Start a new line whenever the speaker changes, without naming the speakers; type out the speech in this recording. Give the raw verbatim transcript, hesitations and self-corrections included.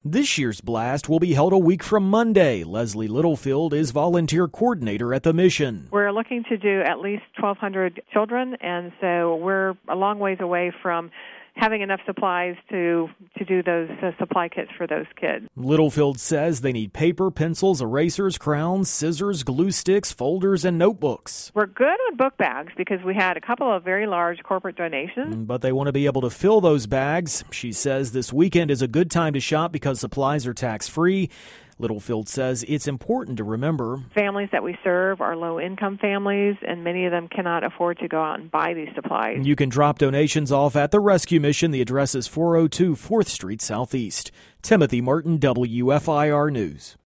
This year's blast will be held a week from Monday. Leslie Littlefield is volunteer coordinator at the mission.
We're looking to do at least twelve hundred children, and so we're a long ways away from having enough supplies to to do those uh, supply kits for those kids.
Littlefield says they need paper, pencils, erasers, crowns, scissors, glue sticks, folders, and notebooks.
We're good on book bags because we had a couple of very large corporate donations.
But they want to be able to fill those bags. She says this weekend is a good time to shop because supplies are tax-free. Littlefield says it's important to remember
families that we serve are low-income families, and many of them cannot afford to go out and buy these supplies.
You can drop donations off at the Rescue Mission. The address is four oh two fourth Street Southeast. Timothy Martin, W F I R News.